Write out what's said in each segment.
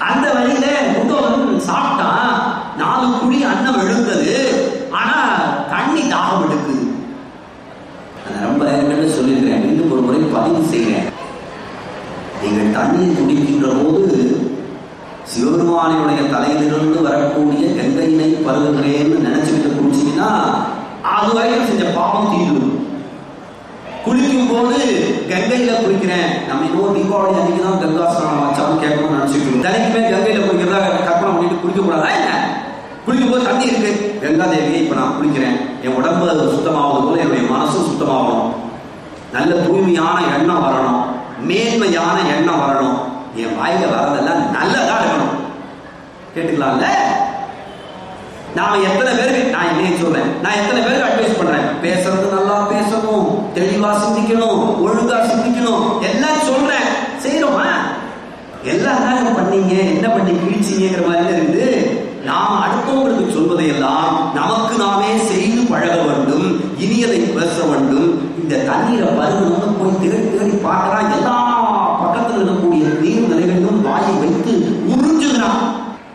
அந்த வழியில முட்டோதன் சாப்பிட்டான், 4 குழி அன்னம் எழுந்தது, ஆனா தண்ணி தாகம் எடுக்குது. ரொம்ப சொல்லியிருக்கிறேன், மீண்டும் ஒரு முறை பதிவு செய்கிறேன். நீங்கள் தண்ணீர் குடிக்கின்ற போது சிவபெருமானுடைய தலையிலிருந்து வரக்கூடிய கங்கையினை பருகுகிறேன்னு நினைச்சுக்கிட்டு குடிச்சீங்கன்னா அதுவரையும் செஞ்ச பாவம் தீரும். குளிக்கும் போது கங்கையில குளிக்கிறேன், நம்ம இன்னொரு தீபாவளி அன்னைக்கு தான் கங்கா ஸ்நானம் வச்சாலும் கேட்கணும்னு நினைச்சுக்கணும். தலைக்குமே கங்கையில குளிக்கிறதா கற்பனை பண்ணிட்டு குளிக்க கூடாதா என்ன? குளிக்கும் போது தண்ணி இருக்கு, கங்கா தேவியை இப்ப நான் குளிக்கிறேன், என் உடம்பு சுத்தமாவது போல என்னுடைய மனசும் சுத்தமாகணும், நல்ல தூய்மையான எண்ணம் வரணும், மேன்மையான எண்ணம் வரணும், என் வாயில வரதெல்லாம் நல்லதா இருக்கணும். கேட்டுக்கலாம்ல? நாம எத்தனை பேருக்கு, நான் என்ன சொல்றேன், நான் எத்தனை பேருக்கு அட்வைஸ் பண்றேன், பேசுறது நல்லா பேசணும், தெளிவா சிந்திக்கணும், ஒழுங்கா சிந்திக்கணும், எல்லாம் சொல்றேன். செய்யறோமா? எல்லாம் தான் பண்ணீங்க, என்ன பண்ணி கிழிச்சீங்கிற மாதிரி இருந்து நாம் அடுத்தவங்களுக்கு சொல்வதையெல்லாம் நமக்கு நாமே செய்து பழக வேண்டும், இனியதை பேச வேண்டும். இந்த தண்ணீரை பருகணும்னு போய் தேடி தேடி பார்க்கிறா, எல்லா பக்கத்தில் இருக்கக்கூடிய நீர் நிலைகளும் வாயை வைத்து உறிஞ்சுகிறான்.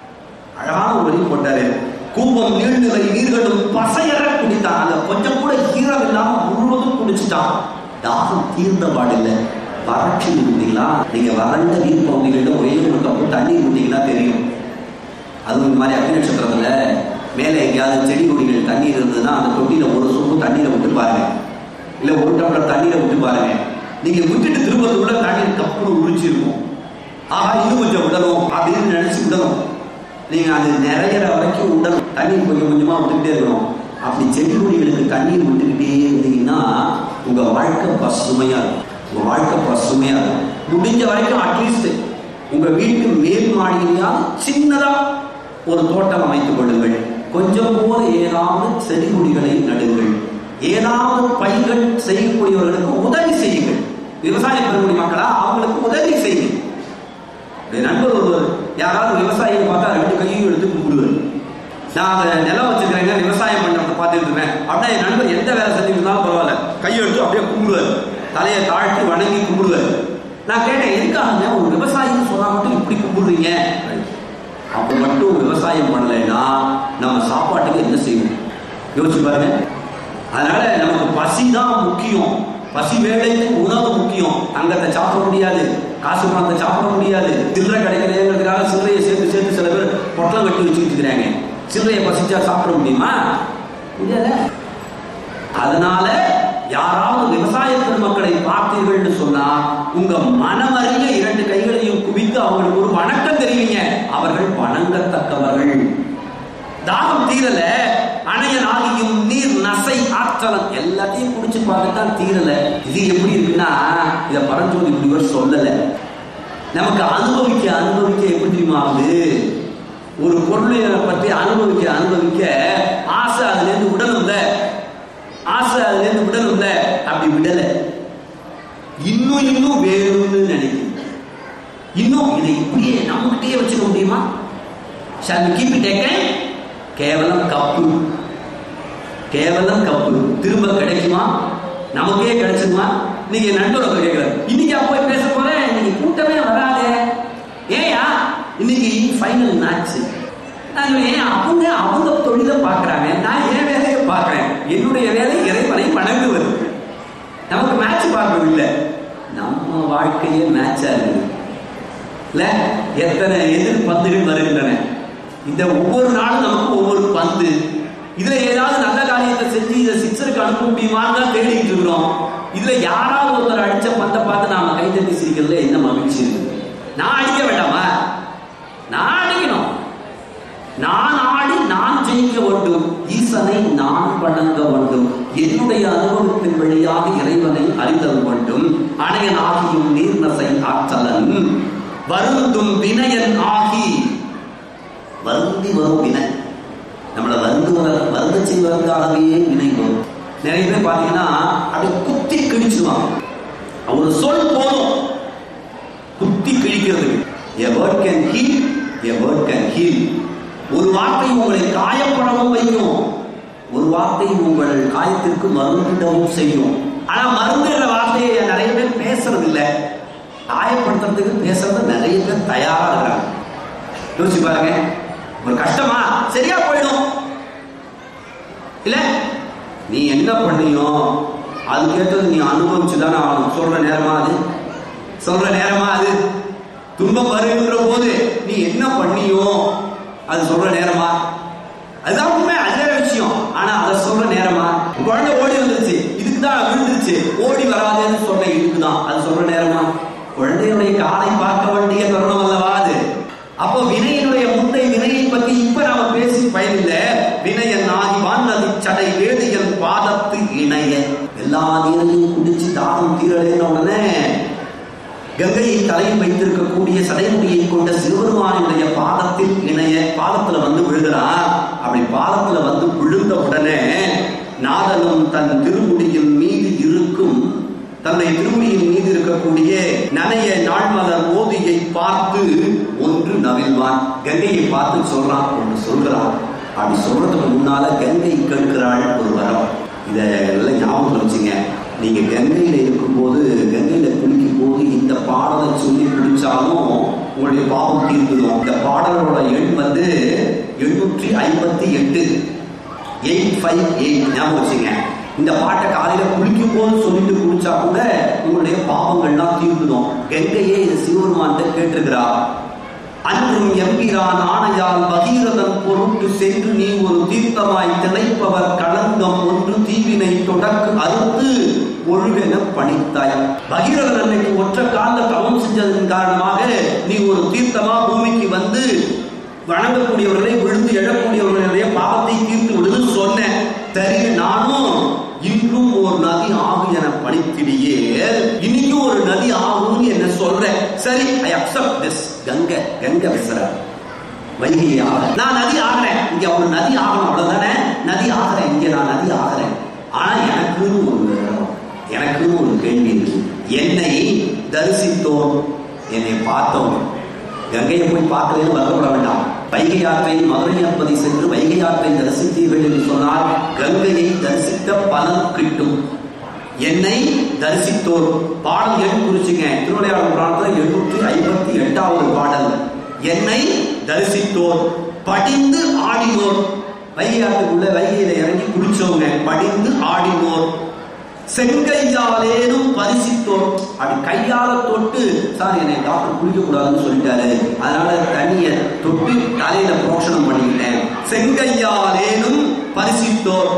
அழகான ஒரு வழி போட்டாரு, கூபம் நீழ்நிலை நீர்களும் பசையற குடித்தான். அந்த கொஞ்சம் கூட ஈரம் இல்லாம முழுவதும் குடிச்சுட்டான். தாகம் தீர்ந்த பாடில்லை. வறட்சி இருந்தீங்களா? நீங்க வறண்ட நீர் பகுதிகளில் ஒரே ஒரு கப்பு தண்ணீர் குடிங்கன்னா தெரியும். அதுவும் இந்த மாதிரி அக்னி நட்சத்திரத்துல மேலே எங்கேயாவது செடி கொடிகள் தண்ணீர் இருந்ததுன்னா அந்த தொட்டியில ஒரு சொம்பு தண்ணீரை விட்டு பாருங்க, இல்ல ஒரு டம்ளர் தண்ணீரை விட்டு பாருங்க. நீங்க விட்டுட்டு திரும்பத்துக்குள்ள தண்ணீர் கப்புனு உரிச்சிருக்கும். ஆஹா, இது கொஞ்சம் விடணும் அப்படின்னு நினைச்சு விடணும். நீங்க அது நிறைய வரைக்கும் விடணும், தண்ணீர் கொஞ்சம் கொஞ்சமா விட்டுக்கிட்டே இருக்கணும். அப்படி செடி கொடிகளுக்கு தண்ணீர் விட்டுக்கிட்டே இருந்தீங்கன்னா உங்க வாழ்க்கை பசுமையா இருக்கும். உங்க வாழ்க்கை பசுமையா இருக்கும். முடிஞ்ச வரைக்கும் அட்லீஸ்ட் உங்க வீட்டு மேல் மாடியிலேயா சின்னதா ஒரு தோட்டம் அமைத்துக் கொள்ளுங்கள். கொஞ்சம் போல ஏதாவது செடி கொடிகளை நடுங்கள். ஏதாவது பயிர்கள் செய்யக்கூடியவர்களுக்கு உதவி செய்யுங்கள். விவசாயம் பெறக்கூடிய மக்களா அவங்களுக்கு உதவி செய்யுங்க. நண்பர் ஒருவர் யாராவது விவசாயிகள் பார்த்தா 2 கையும் எடுத்து கும்பிடுவார். நான் நிலம் வச்சுக்கிறேங்க, விவசாயம் பண்ண பார்த்துட்டு இருக்கேன் அப்படின்னா என் நண்பர் எந்த வேலை செஞ்சுட்டு இருந்தாலும் பரவாயில்ல, கையை எடுத்து அப்படியே கும்பிடுவார், தலையை தாழ்த்தி வணங்கி கும்பிடுவார். நான் கேட்டேன், எதுக்காக ஒரு விவசாயின்னு சொன்னா மட்டும் இப்படி கும்பிடுறீங்க? அப்ப மட்டும் விவசாயம் பண்ணலைன்னா நம்ம சாப்பாட்டுக்கு என்ன செய்வோம் யோசிச்சு பாருங்க. அதனால நமக்கு பசி தான் முக்கியம். பசி வேலைக்கு உணவு முக்கியம். தங்கத்தை சாப்பிட முடியாது, காசு பணத்தை சாப்பிட முடியாது. சில்லறை கிடைக்கிறதுக்காக சில்லறையை சேர்த்து சேர்த்து சில பேர் பொட்டலம் கட்டி வச்சுக்கிட்டு இருக்கிறாங்க. சில்லறையை பசிச்சா சாப்பிட முடியுமா? முடியாது. அதனால யாராவது விவசாய பெருமக்களை பார்த்தீர்கள்னு சொன்னா உங்க மனமறிய 2 கைகளையும் குவித்து அவங்களுக்கு ஒரு வணக்கம் தெரிவிங்க. அவர்கள் வணங்கத்தக்கவர்கள். தாகம் தீரல, அணையன் ஆகியும் நீர் நசை ஆற்றலம் எல்லாத்தையும் குடிச்சு பார்த்துதான் தீரல. இது எப்படி இருக்குன்னா, இத பரஞ்சோதி முனிவர் சொல்லல, நமக்கு அனுபவிக்க அனுபவிக்க எப்படி தெரியுமாவது, ஒரு பொருளை பற்றி அனுபவிக்க அனுபவிக்க ஆசை அதுல இருந்து விடணும்ல, ஆசை அதுல இருந்து விடணும்ல, அப்படி விடல, இன்னும் இன்னும் வேணும்னு நினைக்கும். இன்னும் இதை இப்படியே நம்மகிட்டயே வச்சுக்க முடியுமா? shall we keep it again? கேவலம் கப்பு, கேவலம் கப்பு. திரும்ப கிடைக்குமா? நமக்கே கிடைச்சுமா? நீங்க நண்பரோட கேட்கிறார், இன்னைக்கு போய் பேச போறேன், இன்னைக்கு கூட்டமே வராதே, ஏயா இன்னைக்கு ஃபைனல் மேட்ச். அவங்க அவங்க தொழிலை பார்க்கறாங்க, நான் என் வேலையை பார்க்கிறேன். என்னுடைய வேலை இறைவனை வணங்குவது. நமக்கு மேட்ச் பார்க்கறது இல்லை, நம்ம வாழ்க்கையே மேட்சா இருக்குது. இல்ல எத்தனை எதிர் பந்துகள் வருகின்றன. இந்த ஒவ்வொரு நாளும் நமக்கு ஒவ்வொரு பந்து. இதுல ஏதாவது நல்ல காரியத்தை செஞ்சு இதை சிக்ஸருக்கு அனுப்ப முடியுமான்னு தான் தேடிட்டு இருக்கிறோம். இதுல யாராவது ஒருத்தர் அடிச்ச பந்தை பார்த்து நாம கைத்தட்டி சிரிக்கிறதுல என்ன மகிழ்ச்சி இருக்கு? நான் அடிக்க வேண்டாமா? நான் அடிக்கணும். நான் ஆடி நான் ஜெயிக்க வேண்டும். ஈசனை நான் வணங்க வேண்டும். என்னுடைய அனுபவத்தின் வழியாக இறைவனை அறிதல் வேண்டும். அணையன் ஆகியும் நீர்நசை ஆற்றலன் வருந்தும் வினயன் ஆகி. வருந்தி வரும் வினை, நம்மளை வருந்த செய்வதற்காகவே வினை வரும். நிறைய பேர் பாத்தீங்கன்னா அப்படி குத்தி கிழிச்சுவாங்க. ஒரு சொல் போதும் குத்தி கிழிக்கிறது. A word can heal, a word can heal. ஒரு வார்த்தை உங்களை காயப்படவும் வைக்கும், ஒரு வார்த்தை உங்கள் காயத்திற்கு மருந்திடவும் செய்யும். ஆனா மருந்துகிற வார்த்தையை நிறைய பேர் பேசுறது இல்லை. காயப்படுத்துறதுக்கு பேசுறது நிறைய பேர் தயாரா இருக்கிறாங்க. யோசிச்சு பாருங்க, ஒரு கஷ்டமா சரியா போயிடும் இல்ல? நீ என்ன பண்ணியோ அதுக்கேற்றது நீ அனுபவிச்சுதானே ஆகணும். சொல்ற நேரமா அது? சொல்ற நேரமா அது? துன்பம் வருகின்ற போது நீ என்ன பண்ணியோ அது சொல்ற நேரமா? அதுதான் உண்மை, அதே விஷயம். ஆனா அதை சொல்ற நேரமா? குழந்தை ஓடி வந்துருச்சு, இதுக்குதான் விழுந்துருச்சு, ஓடி வராதுன்னு சொன்ன இதுக்குதான், அது சொல்ற நேரமா? குழந்தையுடைய காலை பார்க்க வேண்டிய தருணம் அல்லவா அது? அப்போ வினையினுடைய முந்தை வினையை பற்றி இப்ப நாம பேசி பயனில்லை. வினயன் ஆகி வானதி சடை வேதியன் பாதத்து இணைய. எல்லா நீரையும் குடிச்சு தாகம் தீரலேன்னு உடனே கங்கையை தலையில் வைத்திருக்கக்கூடிய சடைமுடியை கொண்ட சிவபெருமானுடைய பாதத்தில் இணைய, பாதத்துல வந்து விழுகிறார். அப்படி பாதத்துல வந்து விழுந்த உடனே நாதனும் தன் திருமுடியின் மீது இருக்கும், தன்னை திருமுடியின் மீது இருக்கக்கூடிய நனைய நாள்மலர் ஓதியை பார்த்து ஒன்று நவிழ்வான். கங்கையை பார்த்து சொல்றான், ஒன்று சொல்கிறான். அப்படி சொல்றதுக்கு முன்னால கங்கை கேட்கிறாள் ஒரு வரம். இதெல்லாம் ஞாபகம் வச்சுங்க. நீங்க கங்கையில இருக்கும்போது, கங்கையில குளிக்கும் போது இந்த பாடலை சொல்லி குடிச்சாலும் உங்களுடைய பாவம் தீர்ந்துடும். இந்த பாடலோட எண் வந்து 858 858 ஞாபகம் வச்சுங்க. இந்த பாட்டை காலையில குளிக்கும் போது சொல்லிட்டு குடிச்சா கூட உங்களுடைய பாவங்கள்லாம் தீர்ந்துடும். கங்கையே இது சிவபெருமான் கேட்டிருக்கிறார். அன்றும் எம்பிரான் ஆணையால் பகீரதன் பொருட்டு சென்று நீ ஒரு தீர்த்தமாய் திளைப்பவர் களங்கம் ஒன்று தீவினை தொடக்கு அறுத்து ஒழுகென பணித்தாய். பகீரதன் அன்னைக்கு ஒற்ற கால தவம் செஞ்சதன் காரணமாக நீ ஒரு தீர்த்தமா பூமிக்கு வந்து வணங்கக்கூடியவர்களை, விழுந்து எழக்கூடியவர்களுடைய பாவத்தை தீர்த்து விடுன்னு சொன்ன தரி நானும் இன்றும் ஒரு நதி ஆகும் என பணித்திடியே, இன்னைக்கும் ஒரு நதி ஆகும் என்ன சொல்றேன். சரி, ஐ அக்செப்ட் திஸ். கங்கை பேசுற வைகையை ஆக நான் நதி ஆகிறேன். இங்க ஒரு நதி ஆகணும், அவ்வளவுதானே? நதி ஆகிறேன், இங்க நான் நதி ஆகிறேன். ஆனா எனக்குன்னு ஒரு கேள்வி இருக்கு. என்னை தரிசித்தோம், என்னை பார்த்தோம். கங்கையை போய் பார்க்கவே வருத்தப்பட வேண்டாம். வைகை ஆற்றை மதுரை என்பதை சென்று வைகை ஆற்றை தரிசித்தீர்கள் என்று சொன்னால் கங்கையை தரிசித்த பலன் கிட்டும். என்னை தரிசித்தோர் பாடல் எண் குறிச்சுங்க. திருவிளையாடல் புராணத்தில் 858வது பாடல். என்னை தரிசித்தோர் படிந்து ஆடினோர். வைகை ஆற்றுக்குள்ள வைகையில இறங்கி குளிச்சவங்க படிந்து ஆடினோர். செங்கையாலேனும் பரிசித்தோர். அப்படி கையால தொட்டு, சார் என்னை டாக்டர் குளிக்க கூடாதுன்னு சொல்லிட்டாரு, அதனால தண்ணிய தொட்டு தலையில புரோஷனம் பண்ணிக்கிட்டேன். செங்கையாலேனும் பரிசித்தோர்.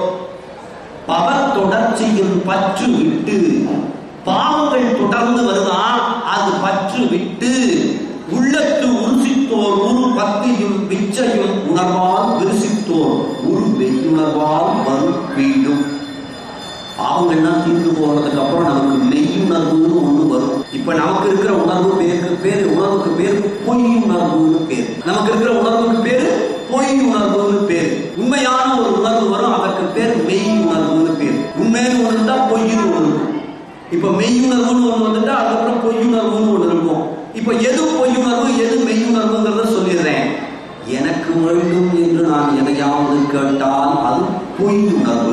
பவர் தொடர்ச்சியின் பற்று விட்டு, பாவங்கள் தொடர்ந்து வருதான், அது பற்று விட்டு உள்ளத்து உருசித்தோர் உரு பக்தியும் பிச்சையும் உணர்வால் விரிசித்தோர் உரு வெய்யுணர்வால் வரும் வீடும். பாவங்கள்லாம் தீர்ந்து போறதுக்கு அப்புறம் நமக்கு மெய்யுணர்வுன்னு ஒண்ணு வரும். இப்ப நமக்கு இருக்கிற உணர்வு உணர்வுக்கு பேரு பொய் உணர்வுன்னு பேரு. நமக்கு இருக்கிற உணர்வுக்கு பேரு பொய் உணர்வுன்னு பேரு. உண்மையான ஒரு உணர்வு வரும், அதற்கு பேர் மெய் உணர்வுன்னு பேரு. உண்மைன்னு ஒண்ணு இருந்தா பொய்னு ஒண்ணு. இப்ப மெய்யுணர்வுன்னு ஒண்ணு வந்துட்டா அதுக்கப்புறம் பொய்யுணர்வுன்னு ஒண்ணு இருக்கும். இப்ப எது பொய்யுணர்வு எது மெய்யுணர்வுங்கிறத சொல்லிடுறேன். எனக்கு வேண்டும் என்று நான் எதையாவது கேட்டால் அது பொய் உணர்வு.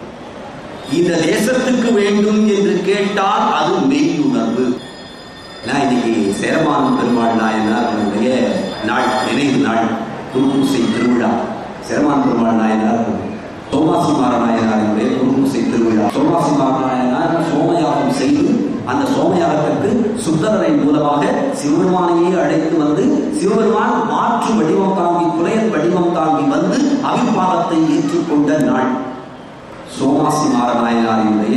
இந்த தேசத்துக்கு வேண்டும் என்று கேட்டால் அது மெய்யுணர்வு. இன்னைக்கு சேரமான் பெருமாள் நாயனாருடைய நாள், நினைவு நாள், குருபூசை திருவிழா. சேரமான் பெருமாள் நாயனார் சோமாசி மாரநாயனாருடைய குருபூசை திருவிழா. சோமாசி மாரநாயனார் சோமயாகம் செய்து அந்த சோமயாகத்திற்கு சுந்தரரின் மூலமாக சிவபெருமானையே அழைத்து வந்து சிவபெருமான் மாற்று வடிவம் தாங்கி, புலையல் வடிவம் தாங்கி வந்து அவிர்வாதத்தை ஏற்றுக்கொண்ட நாள் சோமாசி மாரநாயனாருடைய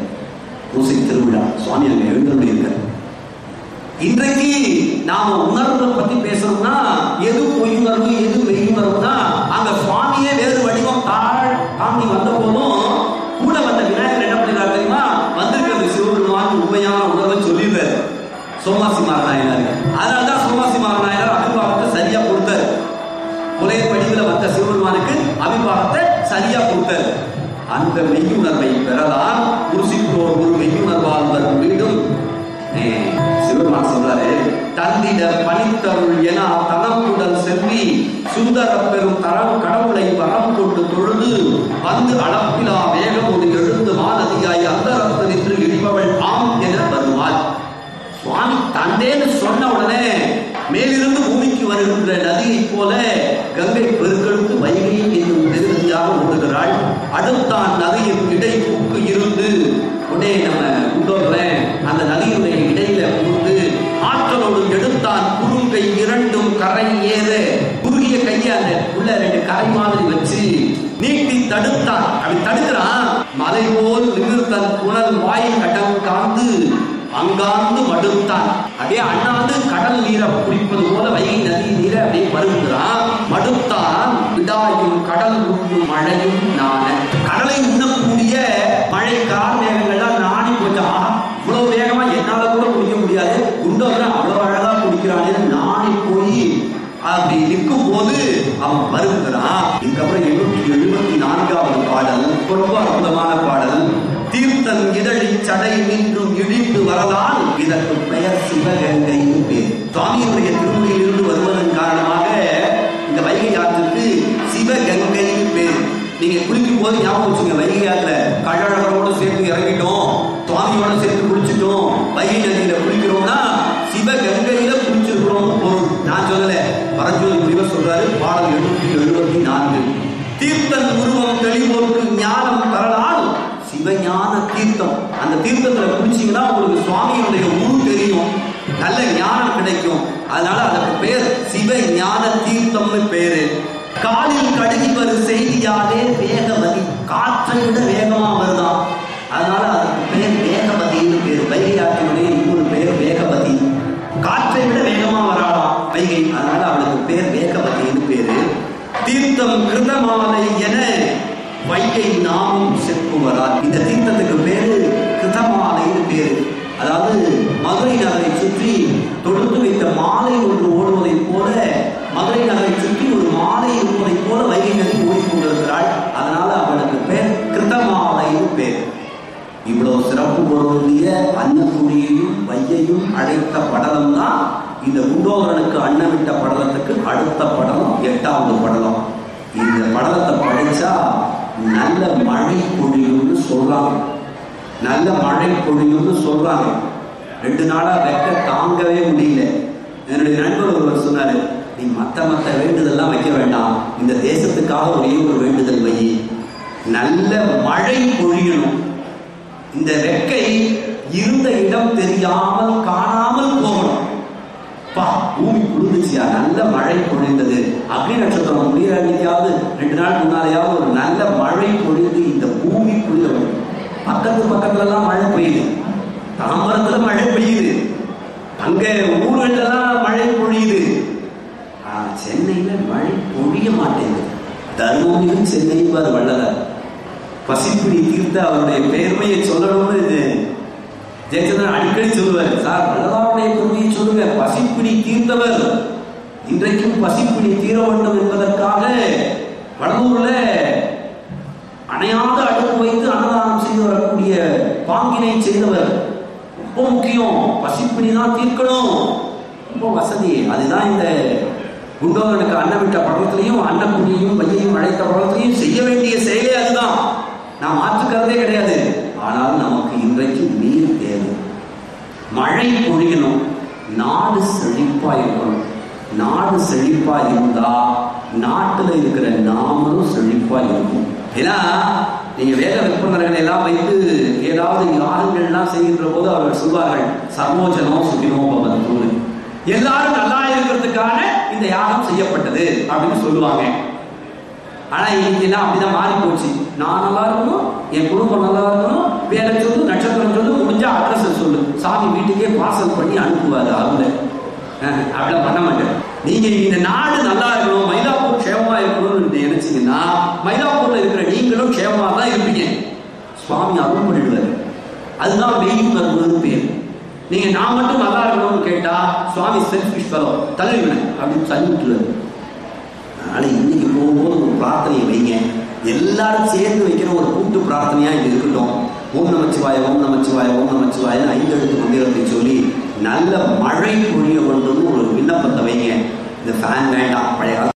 பூசை திருவிழா. சுவாமி அங்க எழுந்திருக்க. இன்றைக்கு நாம உணர்வை பத்தி பேசணும்னா எது பொய்யுணர்வு எது மெய்யுணர்வுனா, அங்க சுவாமியே வேறு வடிவம் தாண்டி வந்த போதும் கூட வந்த விநாயகர் என்ன பண்ணினார் தெரியுமா? வந்திருக்கிறது சிவபெருமான் உண்மையான உணர்வை சொல்லிடுறாரு சோமாசி மாரநாயனார். அதனால்தான் சோமாசி மாரநாயனார் அபிபாகத்தை சரியா கொடுத்தார். புலைய படிவில் வந்த சிவபெருமானுக்கு அபிபாகத்தை சரியா கொடுத்தார். அந்த மெய்யுணர்வை பெறலாம். குருசித்தோர் ஒரு மெய்யுணர்வால் வரும் வீடும். சிவபெருமான் சொல்றாரு, தந்திட பணித்தருள் என தனக்குடல் செல்வி சுந்தர பெரும் தரம் கடவுளை வரம் கொண்டு தொழுது வந்து அளப்பிலா வேகமோடு எழுந்து மாநதியாய் அந்தரத்து நின்று இடிப்பவள் ஆம் என வருவாள். சுவாமி தந்தேன்னு சொன்ன உடனே மேலிருந்து பூமிக்கு வருகின்ற நதி நதியை போல கங்கை பெருக்கெடுத்து வைகை என்னும் பெருநதியாக ஓடுகிறாள். அடுத்தான் நதியின் இடைப்பூக்கு இருந்து உடனே நம்ம குண்டோதரன் அந்த நதியுடைய இடையில புகுந்து ஆற்றலோடு எடுத்தான் குறுங்கை இரண்டும் கரை ஏற குறுகிய கையை அந்த உள்ள 2 கரை மாதிரி வச்சு நீட்டி தடுத்தான். அப்படி தடுக்கிறான். மலை போல் நின்று தன் புனல் வாயை கடம் காந்து அங்காந்து மடுத்தான். அப்படியே அண்ணாந்து கடல் நீரை குடிப்பது போல வைகை நதி நீரை அப்படியே பருகுகிறான். மடுத்தான். விடாயும் கடல் உண்ணும் மழையும் நான. கடலை உண்ணக்கூடிய மழை கார்மேகங்கள்லாம் நாணி போச்சா. இவ்வளவு வேகமா என்னால கூட குடிக்க முடியாது, குண்டோதரன் அவ்வளவு அழகா குடிக்கிறானே நாணி போய் அப்படி நிற்கும் போது அவன் வருகிறான். இதுக்கப்புறம் 874வது பாடல் ரொம்ப அற்புதமான பாடல். தீர்த்தன் இதழி சடை நின்றும் இழிந்து வரலால் இதற்கு பெயர் சிவகங்கை பேர். சுவாமியுடைய திருமொழியில் இருந்து வருவதன் காரணமாக இந்த வைகை ஆற்றுக்கு சிவகங்கை பேர். நீங்க குளிக்கும் போது ஞாபகம் வச்சுங்க, வைகை ஆற்றுல கழகரோட சேர்த்து இறங்கிட்டோம், சுவாமியோட சேர்த்து குளிச்சுட்டோம், வைகை நதியில குளிக்கிறோம்னா சிவகங்கையில குளிச்சிருக்கிறோம் பொருள். நான் சொல்லல, பரஞ்சோதி முனிவர் சொல்றாரு பாடல் 874. தீர்த்தன் உருவம் தெளிவோருக்கு ஞானம் தரலால் சிவஞான தீர்த்தம். அந்த தீர்த்தத்துல குளிச்சீங்கன்னா உங்களுக்கு சுவாமியுடைய உரு தெரியும், நல்ல ஞானம் கிடைக்கும். அதனால அதற்கு பேர் சிவ ஞான தீர்த்தம்னு பேரு. காலில் கடுகி வரும் செய்தியாலே வேகவதி, காற்றை விட வேகமா வருதான், அதனால அதுக்கு பேர் வேகவதின்னு பேர். வைகை ஆற்றினுடைய இன்னொரு பேர் வேகவதி. காற்றை விட வேகமா வராளாம் வைகை, அதனால அவளுக்கு பேர் வேகவதின்னு பேரு. தீர்த்தம் கிருதமாலை என வைகை நாமும் செப்புவரால். இந்த தீர்த்தத்துக்கு பேரு கிருதமாலைன்னு பேரு. அதாவது மதுரை நகரை சுற்றி தொடுத்து வைத்த மாலை ஒன்று ஓடுவதை போல, மதுரை நகரை சுற்றி ஒரு மாலை இருப்பதை போல வைகை நதி ஓடிக்கொண்டிருக்கிறாள். அதனால அவளுக்கு பேர் கிருதமாலைன்னு பேர். இவ்வளவு சிறப்பு பொருந்திய அன்னக்குடியையும் வையையும் அழைத்த படலம் தான் இந்த குண்டோதரனுக்கு அன்னமிட்ட படலத்துக்கு அடுத்த படலம், 8வது படலம். இந்த படலத்தை படிச்சா நல்ல மழை பொழியும்னு சொல்றாங்க, நல்ல மழை பொழியும்னு சொல்றாங்க. 2 நாளா வெக்க தாங்கவே முடியல. என்னுடைய நண்பர் ஒருவர் சொன்னாரு, நீ மத்த வேண்டுதல்லாம் வைக்க வேண்டாம், இந்த தேசத்துக்காக ஒரே ஒரு வேண்டுதல் வை, நல்ல மழை பொழியணும், இந்த வெக்கை இருந்த இடம் தெரியாமல் காணாமல் போகணும். பூமி குளிர்ந்துச்சியா, நல்ல மழை பொழிந்தது அப்படின்னு நட்சத்திரம் முடிய வேண்டியாவது 2 நாள் முன்னாலேயாவது ஒரு நல்ல மழை பொழிந்து இந்த பூமி குளிர. பக்கத்துல எல்லாம் மழை பெய்யுது, தாம்பரத்துல மழை பெய்யுது, அங்க ஊர்களெல்லாம் மழை பொழியுது. சென்னையில மழை பொழிய மாட்டேங்குது. தர்மபுரியும் சென்னையும் பாரு வள்ளலார் பசிப்பிடி தீர்த்த அவருடைய பெருமையை சொல்லணும்னு ஜெயச்சந்திரன் அடிக்கடி சொல்லுவார். சார், வள்ளலாருடைய பெருமையை சொல்லுங்க, பசிப்பிடி தீர்த்தவர் இன்றைக்கும் பசிப்பிடி தீர வேண்டும் என்பதற்காக வடலூர்ல அணையாத அடுப்பு வைத்து அன்னதானம் செய்து வரக்கூடிய பாங்கினை செய்தவர். ரொம்ப முக்கியம், பசிப்பிடி தான் தீர்க்கணும், ரொம்ப வசதி. அதுதான் இந்த குண்டோதரனுக்கு அன்னமிட்ட படலத்திலையும் அன்னக்குடியையும் வையையும் அழைத்த படலத்திலையும் செய்ய வேண்டிய செயலே அதுதான். நாம் மாற்றுக்கிறதே கிடையாது. ஆனால் நமக்கு இன்றைக்கு நீர் தேவை, மழை பொழியணும், நாடு செழிப்பா இருக்கணும். நாடு செழிப்பா இருந்தா நாட்டுல இருக்கிற நாமளும் செழிப்பா இருக்கும். ஏன்னா நீங்க வேத விற்பனர்களை எல்லாம் வைத்து ஏதாவது யாகங்கள்லாம் செய்கின்ற போது அவர்கள் சொல்வார்கள், சர்வோஜனோ சுகினோ பவந்து, எல்லாரும் நல்லா இருக்கிறதுக்கான இந்த யாகம் செய்யப்பட்டது அப்படின்னு சொல்லுவாங்க. ஆனா இன்னைக்கு எல்லாம் அப்படிதான் மாறி போச்சு. நான் நல்லா இருக்கணும், என் குடும்பம் நல்லா இருக்கணும், வேலை சொல்லு, நட்சத்திரம் சொல்லு, முடிஞ்சா அட்ரஸ் சொல்லு, சாமி வீட்டுக்கே பார்சல் பண்ணி அனுப்புவாரு. அவங்க அப்படிலாம் பண்ண மாட்டேன். நீங்க இந்த நாடு நல்லா இருக்கணும், மயிலாப்பூர் க்ஷேமமா இருக்கணும்னு நினைச்சீங்கன்னா மயிலாப்பூர்ல இருக்கிற நீங்களும் க்ஷேமமா தான் இருப்பீங்க. சுவாமி அருள் பண்ணிடுவாரு. அதுதான் வெயில் வருவது பேர். நீங்க நான் மட்டும் நல்லா இருக்கணும்னு கேட்டா சுவாமி செல்ஃபிஷ் ஃபெலோ, தலைவன் அப்படின்னு சொல்லி விட்டுருவாரு. அதனால இன்னைக்கு போகும்போது ஒரு பிரார்த்தனையை வைங்க, எல்லாரும் சேர்ந்து வைக்கிற ஒரு கூட்டு பிரார்த்தனையா இது இருக்கட்டும். ஓம் நமச்சிவாய, ஓம் நமச்சிவாய, ஓம் நமச்சிவாய 5 எழுத்து மந்திரத்தை சொல்லி நல்ல மழை பொழிய வேண்டும் ஒரு விண்ணப்பத்தை வைங்க. இந்த ஃபேன் வேண்டாம், பழைய